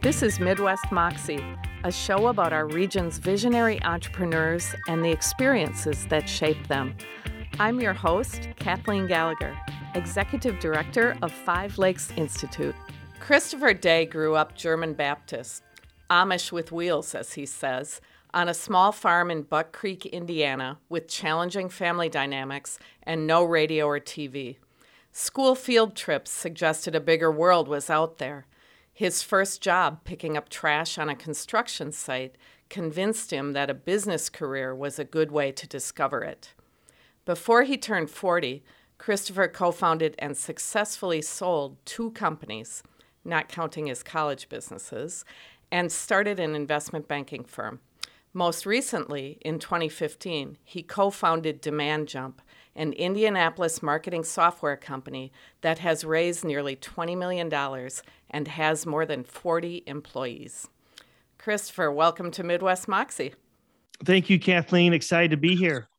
This is Midwest Moxie, a show about our region's visionary entrepreneurs and the experiences that shape them. I'm your host, Kathleen Gallagher, Executive Director of Five Lakes Institute. Christopher Day grew up German Baptist, Amish with wheels, as he says, on a small farm in Buck Creek, Indiana, with challenging family dynamics and no radio or TV. School field trips suggested a bigger world was out there. His first job, picking up trash on a construction site, convinced him that a business career was a good way to discover it. Before he turned 40, Christopher co-founded and successfully sold 2 companies, not counting his college businesses, and started an investment banking firm. Most recently, in 2015, he co-founded Demand Jump, an Indianapolis marketing software company that has raised nearly $20 million and has more than 40 employees. Christopher, welcome to Midwest Moxie. Thank you, Kathleen. Excited to be here.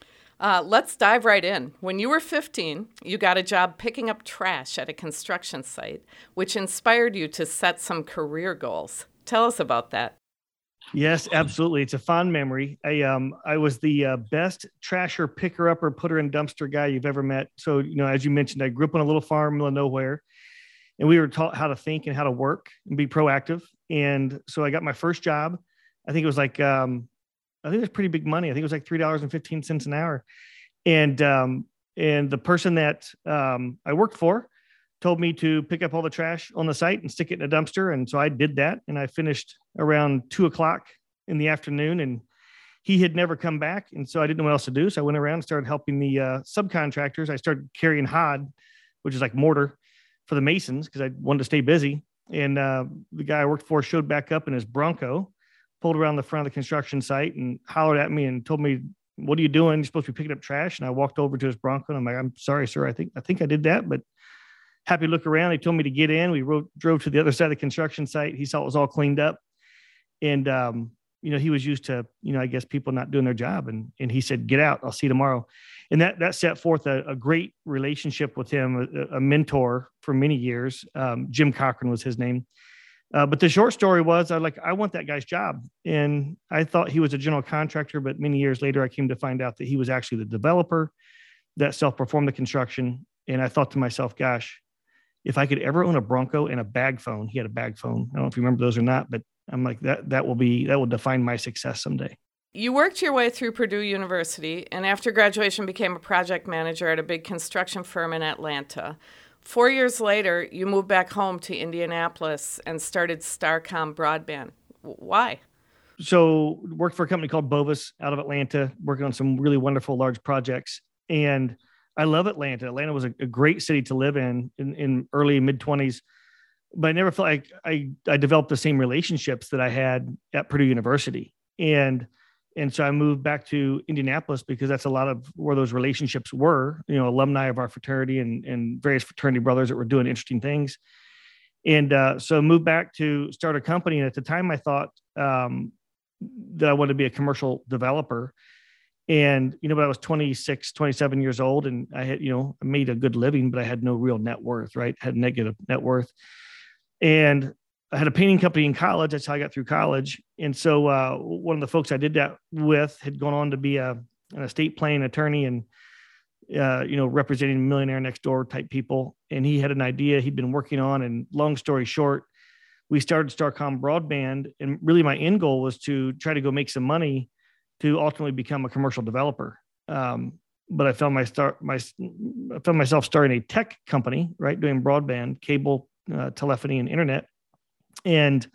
Let's dive right in. When you were 15, you got a job picking up trash at a construction site, which inspired you to set some career goals. Tell us about that. Yes, absolutely. It's a fond memory. I was the best trasher, picker upper, putter in dumpster guy you've ever met. So, as you mentioned, I grew up on a little farm in the middle of nowhere, and we were taught how to think and how to work and be proactive. And so I got my first job. I think it was like, I think it was pretty big money. I think it was like $3.15 an hour. And the person that I worked for told me to pick up all the trash on the site and stick it in a dumpster. And so I did that. And I finished around 2:00 in the afternoon, and he had never come back. And so I didn't know what else to do. So I went around and started helping the subcontractors. I started carrying hod, which is like mortar for the masons, because I wanted to stay busy. And the guy I worked for showed back up in his Bronco, pulled around the front of the construction site and hollered at me and told me, "What are you doing? You're supposed to be picking up trash." And I walked over to his Bronco and I'm like, "I'm sorry, sir. I think I did that, but happy to look around." He told me to get in. We drove to the other side of the construction site. He saw it was all cleaned up. And, he was used to, I guess people not doing their job. And he said, "Get out. I'll see you tomorrow." And that set forth a great relationship with him, a mentor for many years. Jim Cochran was his name. But the short story was, I want that guy's job. And I thought he was a general contractor, but many years later, I came to find out that he was actually the developer that self-performed the construction. And I thought to myself, gosh, if I could ever own a Bronco and a bag phone — he had a bag phone. I don't know if you remember those or not, but I'm like, that will define my success someday. You worked your way through Purdue University, and after graduation became a project manager at a big construction firm in Atlanta. 4 years later, you moved back home to Indianapolis and started Starcom Broadband. Why? So worked for a company called Bovis out of Atlanta, working on some really wonderful large projects. And I love Atlanta. Atlanta was a great city to live in early mid-20s, but I never felt like I developed the same relationships that I had at Purdue University. And so I moved back to Indianapolis because that's a lot of where those relationships were, alumni of our fraternity and various fraternity brothers that were doing interesting things. And so I moved back to start a company. And at the time I thought that I wanted to be a commercial developer. And, but I was 26, 27 years old, and I had, I made a good living, but I had no real net worth, right? Had negative net worth. And I had a painting company in college. That's how I got through college. And so one of the folks I did that with had gone on to be an estate planning attorney and, representing millionaire next door type people. And he had an idea he'd been working on. And long story short, we started Starcom Broadband. And really my end goal was to try to go make some money to ultimately become a commercial developer. But I found myself starting a tech company, right? Doing broadband, cable, telephony, and internet. And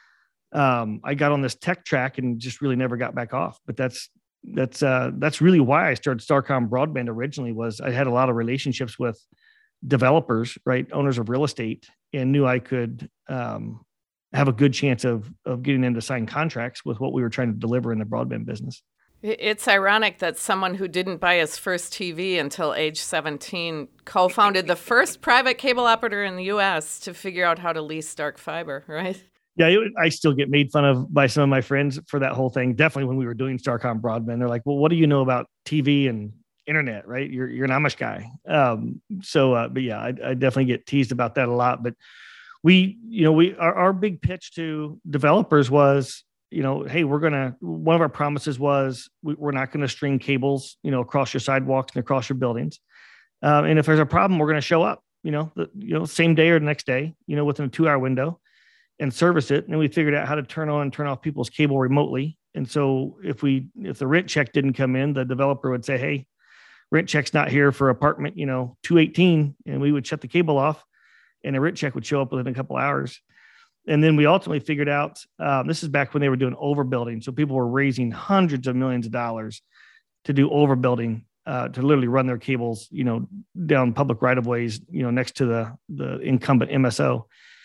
I got on this tech track and just really never got back off. But that's really why I started Starcom Broadband originally. Was I had a lot of relationships with developers, right? Owners of real estate, and knew I could have a good chance of getting them to sign contracts with what we were trying to deliver in the broadband business. It's ironic that someone who didn't buy his first TV until age 17 co-founded the first private cable operator in the U.S. to figure out how to lease dark fiber, right? Yeah, I still get made fun of by some of my friends for that whole thing. Definitely when we were doing Starcom Broadband, they're like, "Well, what do you know about TV and internet, right? You're an Amish guy." But yeah, I definitely get teased about that a lot. But our big pitch to developers was, hey, one of our promises was we're not going to string cables, across your sidewalks and across your buildings. And if there's a problem, we're going to show up, same day or the next day, within a 2-hour window and service it. And we figured out how to turn on and turn off people's cable remotely. And so if the rent check didn't come in, the developer would say, hey, rent check's not here for apartment, 218. And we would shut the cable off and a rent check would show up within a couple hours. And then we ultimately figured out, this is back when they were doing overbuilding. So people were raising hundreds of millions of dollars to do overbuilding, to literally run their cables, down public right of ways, next to the incumbent MSO.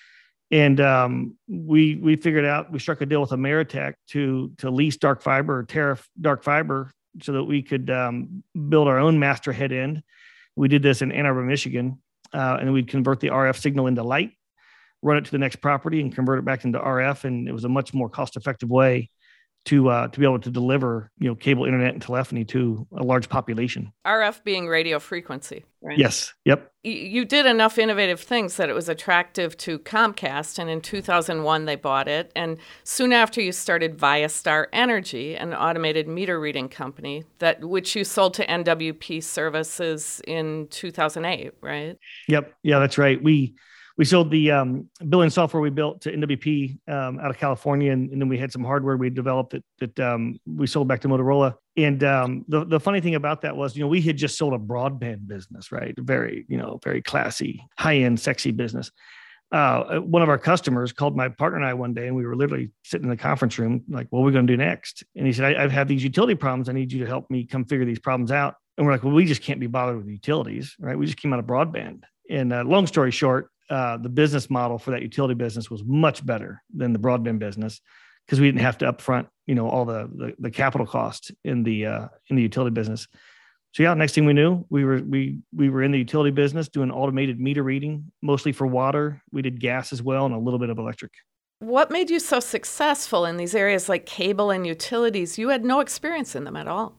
And we figured out, we struck a deal with Ameritech to lease dark fiber or tariff dark fiber so that we could build our own master head end. We did this in Ann Arbor, Michigan, and we'd convert the RF signal into light, run it to the next property and convert it back into RF. And it was a much more cost-effective way to be able to deliver, cable, internet, and telephony to a large population. RF being radio frequency, right? Yes. Yep. You did enough innovative things that it was attractive to Comcast, and in 2001 they bought it. And soon after, you started Viastar Energy, an automated meter reading company which you sold to NWP Services in 2008, right? Yep. Yeah, that's right. We sold the billing software we built to NWP out of California, and then we had some hardware we developed that we sold back to Motorola. And the funny thing about that was, we had just sold a broadband business, right? Very, very classy, high-end, sexy business. One of our customers called my partner and I one day, and we were literally sitting in the conference room, like, what are we going to do next? And he said, I've had these utility problems. I need you to help me come figure these problems out. And we're like, well, we just can't be bothered with utilities, right? We just came out of broadband. And long story short, the business model for that utility business was much better than the broadband business because we didn't have to upfront, all the capital cost in the utility business. So yeah, next thing we knew, we were in the utility business doing automated meter reading, mostly for water. We did gas as well and a little bit of electric. What made you so successful in these areas like cable and utilities? You had no experience in them at all.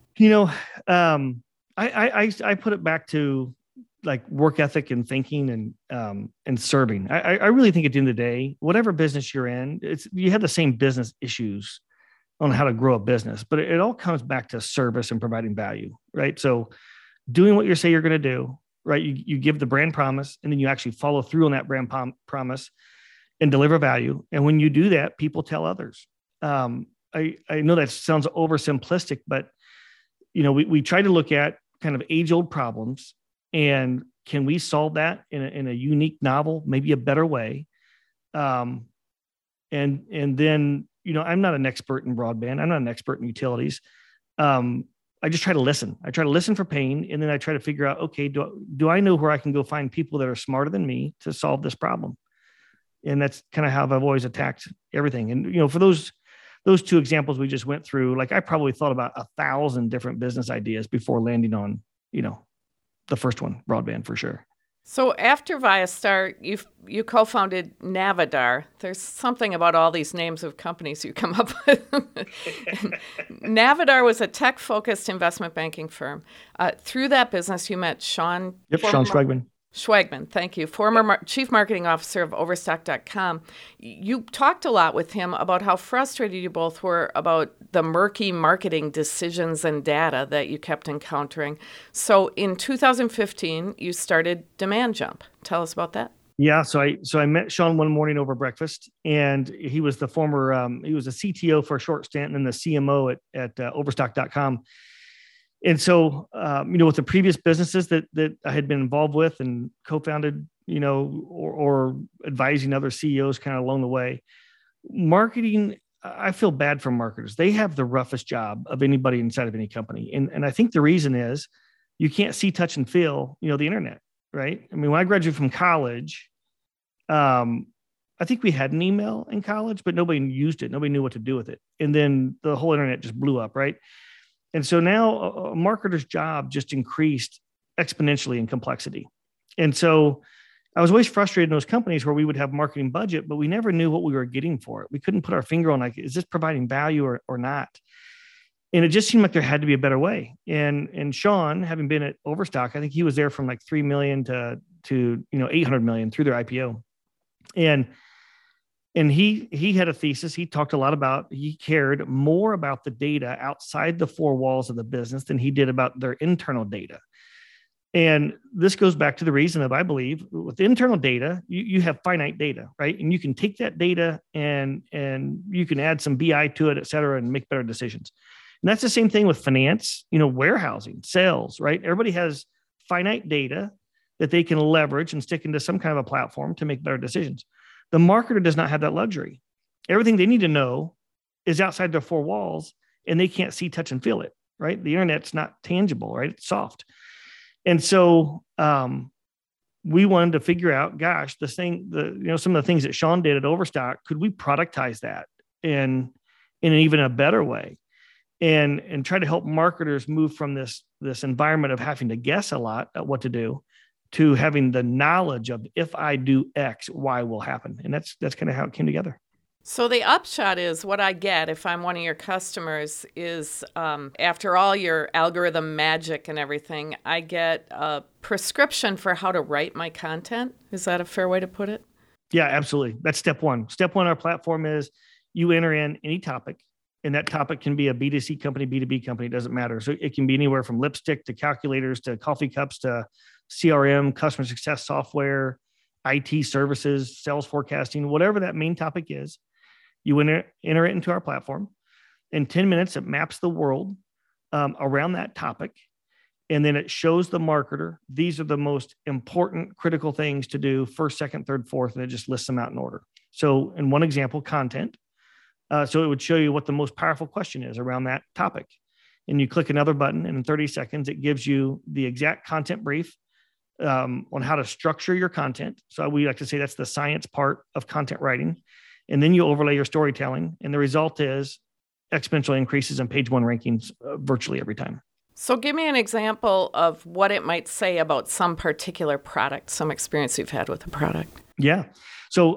I put it back to like work ethic and thinking and serving. I really think at the end of the day, whatever business you're in, you have the same business issues on how to grow a business, but it all comes back to service and providing value, right? So doing what you say you're going to do, right? You give the brand promise and then you actually follow through on that brand promise and deliver value. And when you do that, people tell others. I know that sounds oversimplistic, but we try to look at kind of age-old problems. And can we solve that in a unique, novel, maybe a better way? And then, I'm not an expert in broadband. I'm not an expert in utilities. I just try to listen. I try to listen for pain. And then I try to figure out, okay, do I know where I can go find people that are smarter than me to solve this problem? And that's kind of how I've always attacked everything. And, for those two examples we just went through, like I probably thought about 1,000 different business ideas before landing on, the first one, broadband for sure. So after Viastar, you co-founded Navidar. There's something about all these names of companies you come up with. Navidar was a tech-focused investment banking firm. Through that business, you met Sean. Sean Schwegman. Schwegman, thank you. Former Chief Marketing Officer of Overstock.com. You talked a lot with him about how frustrated you both were about the murky marketing decisions and data that you kept encountering. So in 2015, you started Demand Jump. Tell us about that. Yeah, so I met Sean one morning over breakfast, and he was the former, he was a CTO for a short stint and then the CMO at Overstock.com. And so, with the previous businesses that I had been involved with and co-founded, or advising other CEOs kind of along the way, marketing, I feel bad for marketers. They have the roughest job of anybody inside of any company. And I think the reason is you can't see, touch, and feel, the internet, right? I mean, when I graduated from college, I think we had an email in college, but nobody used it. Nobody knew what to do with it. And then the whole internet just blew up, right? And so now a marketer's job just increased exponentially in complexity. And so I was always frustrated in those companies where we would have marketing budget, but we never knew what we were getting for it. We couldn't put our finger on, like, is this providing value or not? And it just seemed like there had to be a better way. And Sean, having been at Overstock, I think he was there from like 3 million to 800 million through their IPO. And he had a thesis. He talked a lot about, he cared more about the data outside the four walls of the business than he did about their internal data. And this goes back to the reason that I believe with internal data, you have finite data, right? And you can take that data and you can add some BI to it, et cetera, and make better decisions. And that's the same thing with finance, warehousing, sales, right? Everybody has finite data that they can leverage and stick into some kind of a platform to make better decisions. The marketer does not have that luxury. Everything they need to know is outside their four walls, and they can't see, touch, and feel it, right? The internet's not tangible, right? It's soft. And so we wanted to figure out, gosh, some of the things that Sean did at Overstock, could we productize that in an even a better way, and try to help marketers move from this environment of having to guess a lot at what to do to having the knowledge of, if I do X, Y will happen. And that's kind of how it came together. So the upshot is, what I get if I'm one of your customers is, after all your algorithm magic and everything, I get a prescription for how to write my content. Is that a fair way to put it? Yeah, absolutely. That's step one. Step one, our platform is you enter in any topic, and that topic can be a B2C company, B2B company, it doesn't matter. So it can be anywhere from lipstick to calculators to coffee cups to CRM, customer success software, IT services, sales forecasting, whatever that main topic is. You enter it into our platform. In 10 minutes, it maps the world around that topic. And then it shows the marketer, these are the most important, critical things to do first, second, third, fourth, and it just lists them out in order. So in one example, content. So it would show you what the most powerful question is around that topic. And you click another button, and in 30 seconds, it gives you the exact content brief on how to structure your content. So we like to say that's the science part of content writing. And then you overlay your storytelling, and the result is exponential increases in page one rankings virtually every time. So give me an example of what it might say about some particular product, some experience you've had with a product. Yeah. So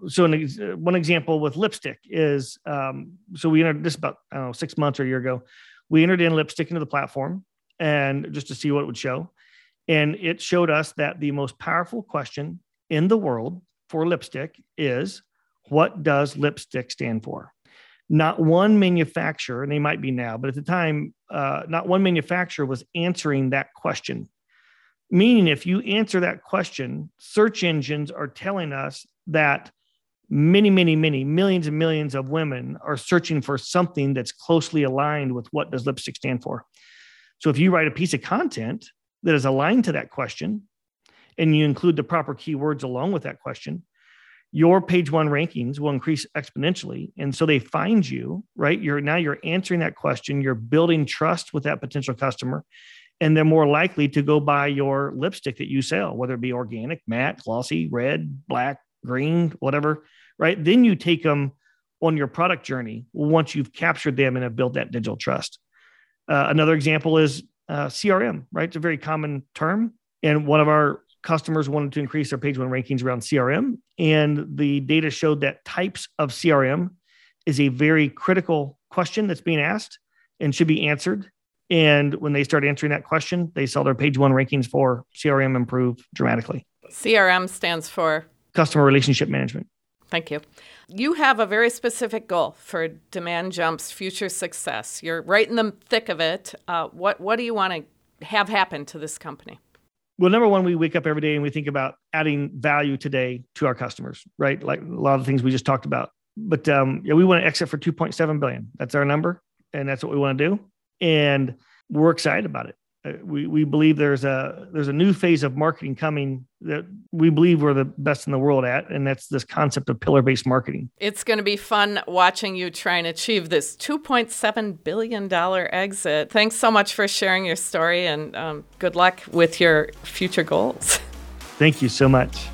one example with lipstick is, so we entered this about 6 months or a year ago. We entered in lipstick into the platform, and just to see what it would show. And it showed us that the most powerful question in the world for lipstick is, what does lipstick stand for? Not one manufacturer, and they might be now, but at the time, not one manufacturer was answering that question. Meaning, if you answer that question, search engines are telling us that many, many, many millions and millions of women are searching for something that's closely aligned with what does lipstick stand for. So if you write a piece of content that is aligned to that question, and you include the proper keywords along with that question, your page one rankings will increase exponentially. And so they find you, right? You're answering that question. You're building trust with that potential customer, and they're more likely to go buy your lipstick that you sell, whether it be organic, matte, glossy, red, black, green, whatever, right? Then you take them on your product journey once you've captured them and have built that digital trust. Another example is CRM, right? It's a very common term. And one of our customers wanted to increase their page one rankings around CRM. And the data showed that types of CRM is a very critical question that's being asked and should be answered. And when they start answering that question, they saw their page one rankings for CRM improve dramatically. CRM stands for? Customer Relationship Management. Thank you. You have a very specific goal for Demand Jump's future success. You're right in the thick of it. What do you want to have happen to this company? Well, number one, we wake up every day and we think about adding value today to our customers, right? Like a lot of the things we just talked about. But we want to exit for $2.7 billion. That's our number, and that's what we want to do. And we're excited about it. We believe there's a new phase of marketing coming that we believe we're the best in the world at, and that's this concept of pillar-based marketing. It's going to be fun watching you try and achieve this $2.7 billion exit. Thanks so much for sharing your story, and good luck with your future goals. Thank you so much.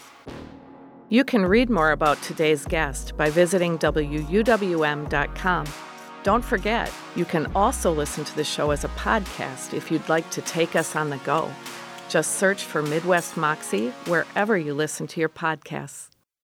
You can read more about today's guest by visiting WUWM.com. Don't forget, you can also listen to the show as a podcast if you'd like to take us on the go. Just search for Midwest Moxie wherever you listen to your podcasts.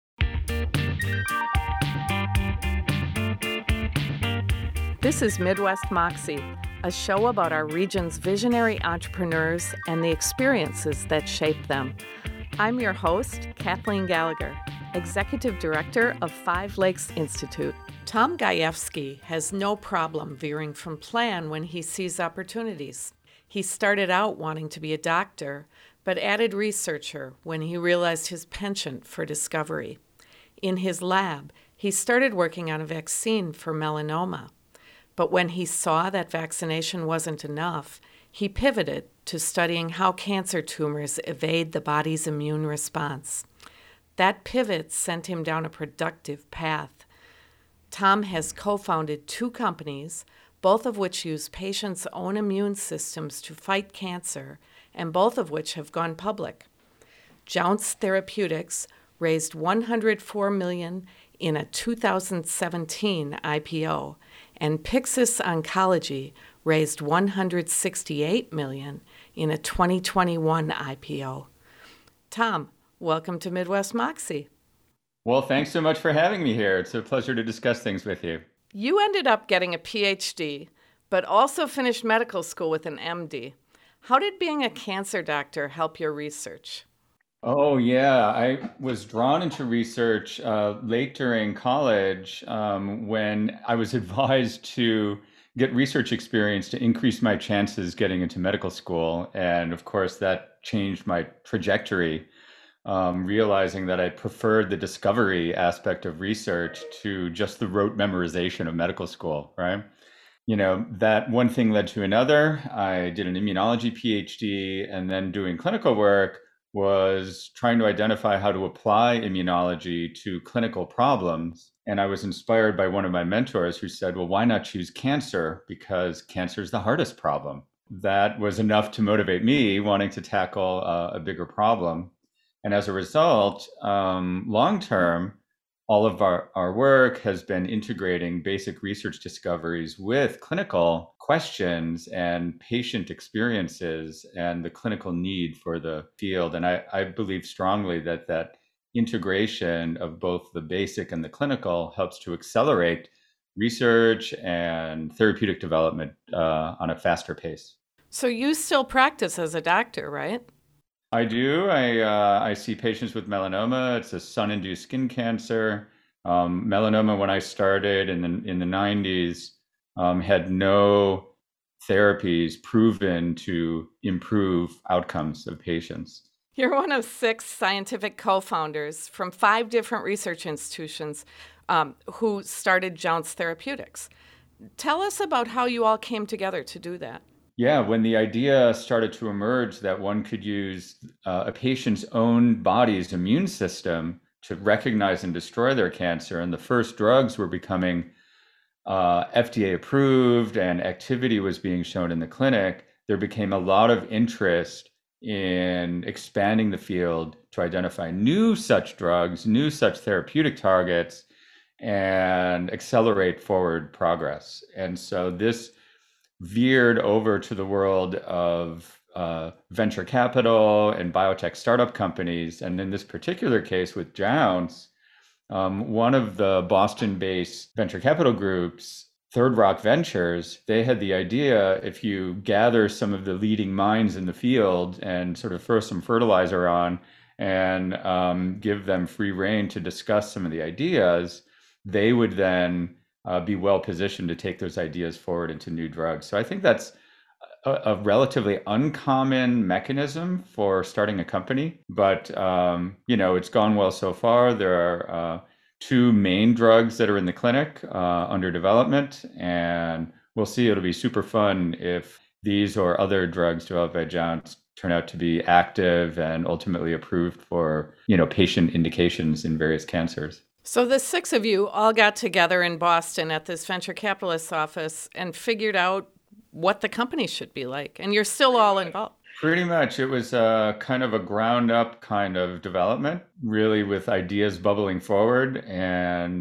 This is Midwest Moxie, a show about our region's visionary entrepreneurs and the experiences that shape them. I'm your host, Kathleen Gallagher, Executive Director of Five Lakes Institute. Tom Gajewski has no problem veering from plan when he sees opportunities. He started out wanting to be a doctor, but added researcher when he realized his penchant for discovery. In his lab, he started working on a vaccine for melanoma. But when he saw that vaccination wasn't enough, he pivoted to studying how cancer tumors evade the body's immune response. That pivot sent him down a productive path. Tom has co-founded 2 companies, both of which use patients' own immune systems to fight cancer, and both of which have gone public. Jounce Therapeutics raised $104 million in a 2017 IPO, and Pyxis Oncology raised $168 million in a 2021 IPO. Tom, welcome to Midwest Moxie. Well, thanks so much for having me here. It's a pleasure to discuss things with you. You ended up getting a PhD, but also finished medical school with an MD. How did being a cancer doctor help your research? Oh, yeah. I was drawn into research late during college when I was advised to get research experience to increase my chances getting into medical school. And of course, that changed my trajectory, realizing that I preferred the discovery aspect of research to just the rote memorization of medical school, right? You know, that one thing led to another. I did an immunology PhD, and then doing clinical work was trying to identify how to apply immunology to clinical problems. And I was inspired by one of my mentors who said, well, why not choose cancer? Because cancer is the hardest problem. That was enough to motivate me wanting to tackle a bigger problem. And as a result, long term, all of our work has been integrating basic research discoveries with clinical questions and patient experiences and the clinical need for the field. And I believe strongly that that integration of both the basic and the clinical helps to accelerate research and therapeutic development on a faster pace. So you still practice as a doctor, right? I do. I see patients with melanoma. It's a sun-induced skin cancer. Melanoma, when I started in the 90s, had no therapies proven to improve outcomes of patients. You're one of 6 scientific co-founders from 5 different research institutions who started Jounce Therapeutics. Tell us about how you all came together to do that. Yeah, when the idea started to emerge that one could use a patient's own body's immune system to recognize and destroy their cancer, and the first drugs were becoming FDA approved and activity was being shown in the clinic, there became a lot of interest in expanding the field to identify new such drugs, new such therapeutic targets, and accelerate forward progress. And so this veered over to the world of venture capital and biotech startup companies. And in this particular case with Jounce, one of the Boston-based venture capital groups, Third Rock Ventures, they had the idea, if you gather some of the leading minds in the field and sort of throw some fertilizer on and give them free rein to discuss some of the ideas, they would then be well positioned to take those ideas forward into new drugs. So I think that's a relatively uncommon mechanism for starting a company, but it's gone well so far. There are 2 main drugs that are in the clinic under development, and we'll see. It'll be super fun if these or other drugs developed by Jounce turn out to be active and ultimately approved for patient indications in various cancers. So the 6 of you all got together in Boston at this venture capitalist office and figured out what the company should be like, and you're still all involved. Pretty much. It was kind of a ground up kind of development, really, with ideas bubbling forward. And,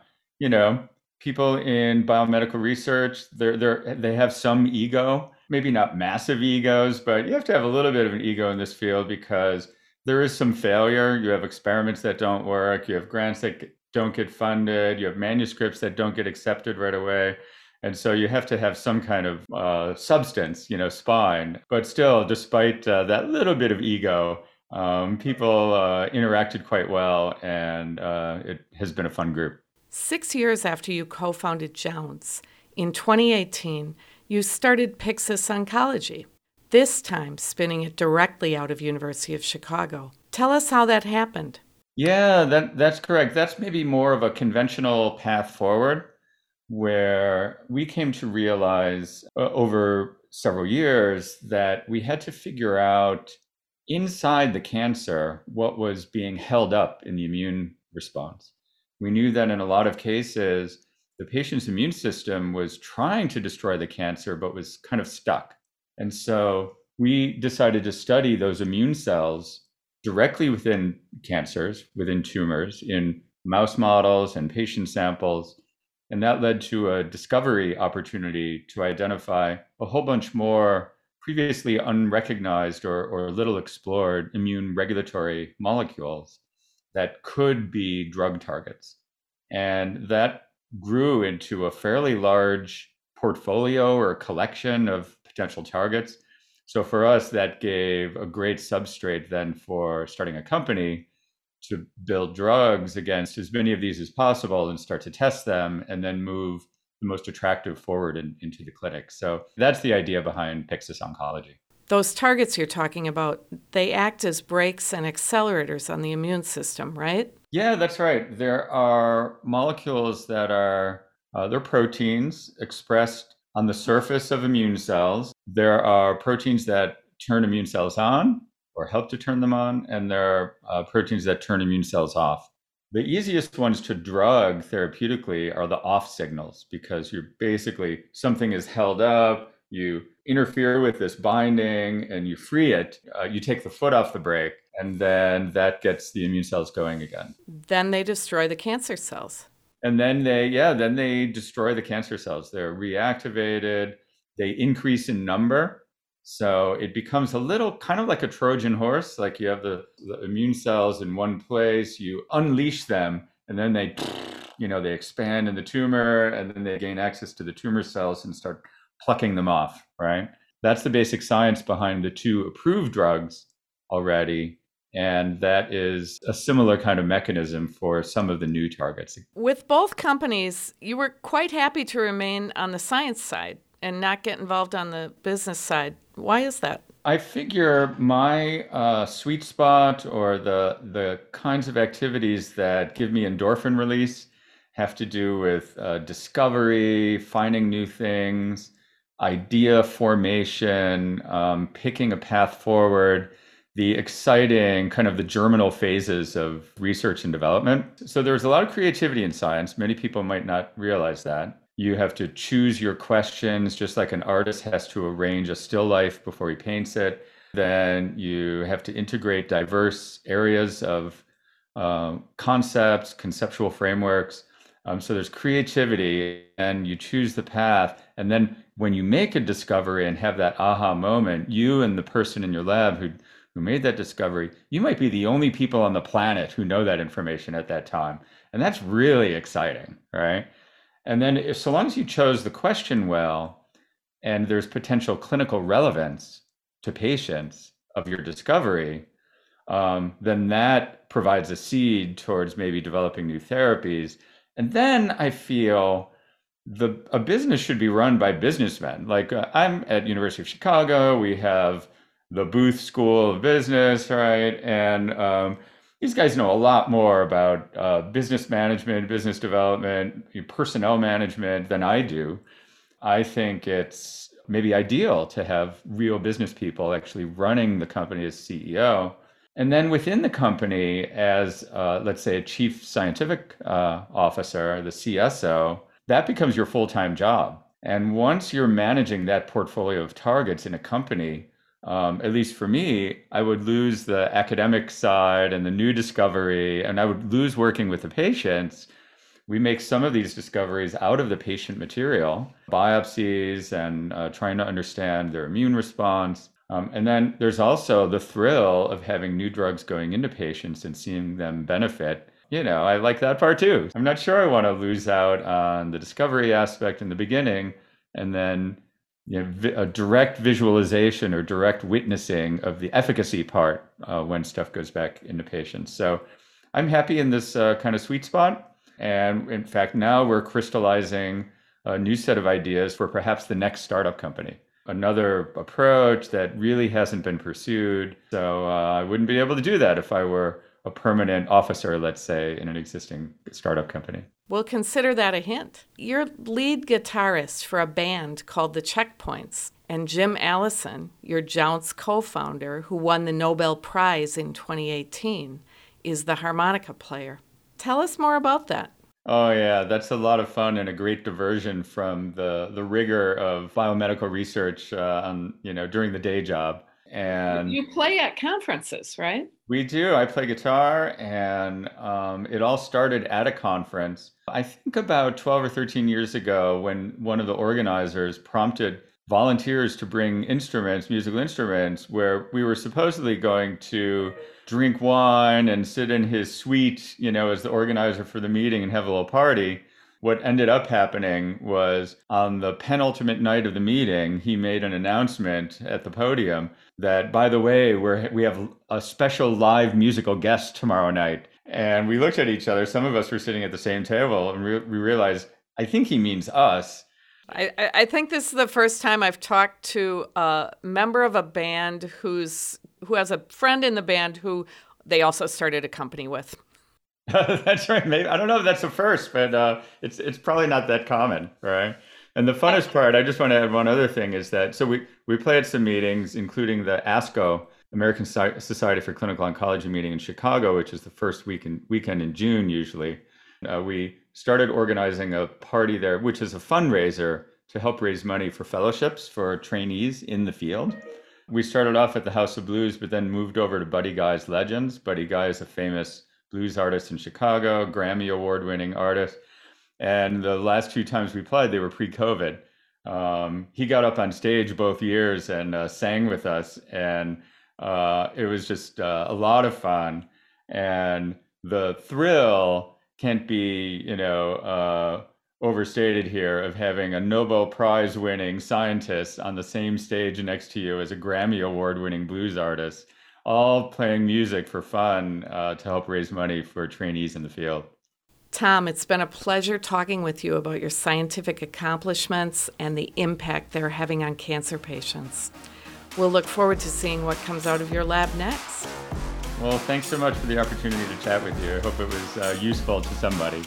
people in biomedical research, they have some ego, maybe not massive egos, but you have to have a little bit of an ego in this field because there is some failure. You have experiments that don't work. You have grants that don't get funded. You have manuscripts that don't get accepted right away. And so you have to have some kind of substance, spine. But still, despite that little bit of ego, People interacted quite well, and it has been a fun group. 6 years after you co-founded Jounce, in 2018, you started Pyxis Oncology, this time spinning it directly out of University of Chicago. Tell us how that happened. Yeah, that's correct. That's maybe more of a conventional path forward, where we came to realize over several years that we had to figure out inside the cancer what was being held up in the immune response. We knew that in a lot of cases, the patient's immune system was trying to destroy the cancer, but was kind of stuck. And so we decided to study those immune cells directly within cancers, within tumors, in mouse models and patient samples. And that led to a discovery opportunity to identify a whole bunch more previously unrecognized or little explored immune regulatory molecules that could be drug targets. And that grew into a fairly large portfolio or collection of potential targets. So for us, that gave a great substrate then for starting a company to build drugs against as many of these as possible and start to test them and then move the most attractive forward into the clinic. So that's the idea behind Pyxis Oncology. Those targets you're talking about, they act as brakes and accelerators on the immune system, right? Yeah, that's right. There are molecules that are, they're proteins expressed on the surface of immune cells. There are proteins that turn immune cells on or help to turn them on, and there are proteins that turn immune cells off. The easiest ones to drug therapeutically are the off signals, because you're basically, something is held up, you interfere with this binding and you free it, you take the foot off the brake, and then that gets the immune cells going again. Then they destroy the cancer cells. And then they destroy the cancer cells. They're reactivated, they increase in number. So it becomes a little kind of like a Trojan horse, like you have the immune cells in one place, you unleash them, and then they expand in the tumor, and then they gain access to the tumor cells and start plucking them off, right? That's the basic science behind the 2 approved drugs already. And that is a similar kind of mechanism for some of the new targets. With both companies, you were quite happy to remain on the science side and not get involved on the business side. Why is that? I figure my sweet spot, or the kinds of activities that give me endorphin release, have to do with discovery, finding new things, idea formation, picking a path forward, the exciting kind of the germinal phases of research and development. So there's a lot of creativity in science. Many people might not realize that. You have to choose your questions, just like an artist has to arrange a still life before he paints it. Then you have to integrate diverse areas of concepts, conceptual frameworks. So there's creativity, and you choose the path. And then when you make a discovery and have that aha moment, you and the person in your lab who made that discovery, you might be the only people on the planet who know that information at that time. And that's really exciting, right? And then so long as you chose the question well, and there's potential clinical relevance to patients of your discovery, then that provides a seed towards maybe developing new therapies. And then I feel a business should be run by businessmen. Like I'm at University of Chicago, we have the Booth School of Business, right? And these guys know a lot more about business management, business development, personnel management than I do. I think it's maybe ideal to have real business people actually running the company as CEO. And then within the company, as let's say a chief scientific officer, the CSO, that becomes your full-time job. And once you're managing that portfolio of targets in a company, at least for me, I would lose the academic side and the new discovery, and I would lose working with the patients. We make some of these discoveries out of the patient material, biopsies, and trying to understand their immune response. And then there's also the thrill of having new drugs going into patients and seeing them benefit. I like that part too. I'm not sure I want to lose out on the discovery aspect in the beginning and then a direct visualization or direct witnessing of the efficacy part when stuff goes back into patients. So I'm happy in this kind of sweet spot. And in fact, now we're crystallizing a new set of ideas for perhaps the next startup company, another approach that really hasn't been pursued. So I wouldn't be able to do that if I were a permanent officer, let's say, in an existing startup company. We'll consider that a hint. You're lead guitarist for a band called The Checkpoints, and Jim Allison, your Jounce co-founder, who won the Nobel Prize in 2018, is the harmonica player. Tell us more about that. Oh yeah, that's a lot of fun and a great diversion from the rigor of biomedical research during the day job. And you play at conferences, right? We do. I play guitar, and it all started at a conference. I think about 12 or 13 years ago, when one of the organizers prompted volunteers to bring instruments, musical instruments, where we were supposedly going to drink wine and sit in his suite, as the organizer for the meeting and have a little party. What ended up happening was on the penultimate night of the meeting, he made an announcement at the podium that, by the way, we have a special live musical guest tomorrow night. And we looked at each other. Some of us were sitting at the same table, and we realized, I think he means us. I think this is the first time I've talked to a member of a band who has a friend in the band who they also started a company with. That's right. Maybe I don't know if that's the first, but it's probably not that common, right? And the funnest part, I just want to add one other thing, is that so we play at some meetings, including the ASCO, American Society for Clinical Oncology meeting in Chicago, which is the first weekend in June usually. We started organizing a party there, which is a fundraiser to help raise money for fellowships for trainees in the field. We started off at the House of Blues, but then moved over to Buddy Guy's Legends. Buddy Guy is a famous blues artist in Chicago, Grammy award-winning artist. And the last two times we played, they were pre-COVID. He got up on stage both years and sang with us. And it was just a lot of fun. And the thrill can't be, overstated here, of having a Nobel Prize winning scientist on the same stage next to you as a Grammy award-winning blues artist, all playing music for fun to help raise money for trainees in the field. Tom, it's been a pleasure talking with you about your scientific accomplishments and the impact they're having on cancer patients. We'll look forward to seeing what comes out of your lab next. Well, thanks so much for the opportunity to chat with you. I hope it was useful to somebody.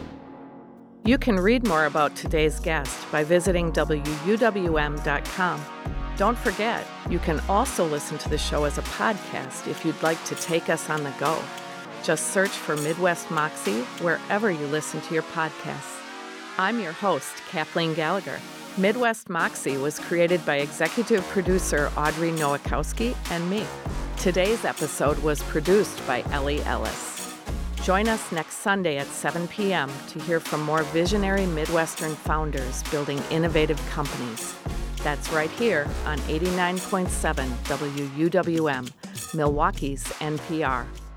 You can read more about today's guest by visiting WUWM.com. Don't forget, you can also listen to the show as a podcast if you'd like to take us on the go. Just search for Midwest Moxie wherever you listen to your podcasts. I'm your host, Kathleen Gallagher. Midwest Moxie was created by executive producer Audrey Nowakowski and me. Today's episode was produced by Ellie Ellis. Join us next Sunday at 7 p.m. to hear from more visionary Midwestern founders building innovative companies. That's right here on 89.7 WUWM, Milwaukee's NPR.